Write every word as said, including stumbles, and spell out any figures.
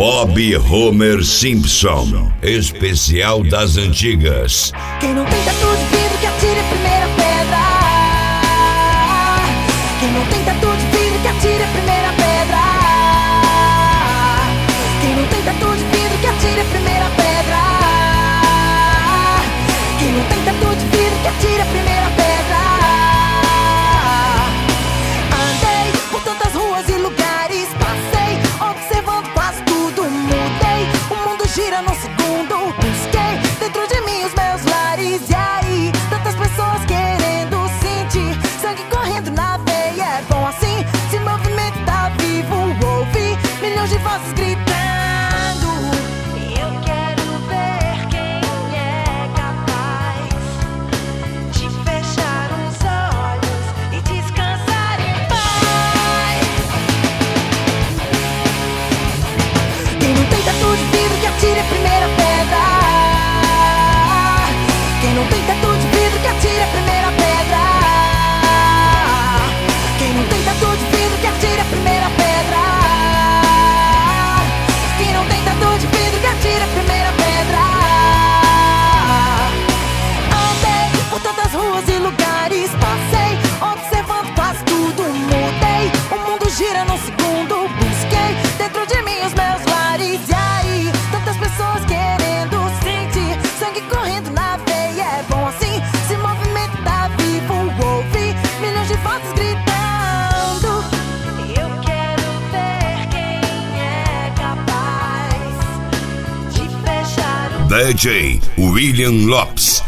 Bob Homer Simpson, especial das antigas. Quem não tem tatu de vidro que atire a primeira pedra. Quem não tem tatu de vidro que atire a primeira pedra. Quem não tem tatu de vidro que atire a primeira pedra. Quem não tem tatu de vidro que atire a primeira pedra. Andei por tantas ruas e lugares, passei observando quase tudo. Mudei, o mundo gira num segundo. Busquei dentro de mim os meus lares. E aí, tantas pessoas querendo sentir sangue correndo na veia. É bom assim, se movimentar vivo. Ouvi milhões de vozes gritando. Eu quero ver quem é capaz de fechar os olhos e descansar em paz. Quem não tem tatu de vidro que atire a primeira pedra. Quem não tem tatu de vidro que atire a primeira pedra. Quem não tem tatu de vidro que atire a primeira pedra. Quem não tem tatu de vidro que atire a primeira pedra. Andei por tantas ruas e lugares, passei observando quase tudo. Mudei, o mundo gira num segundo. Busquei dentro de mim os meus lares. E aí, tantas pessoas querendo sentir sangue correndo na veia. É bom assim, se movimentar vivo. Ouvi milhões de vozes gritando. Eu quero ver quem é capaz de fechar o D J William Lopes.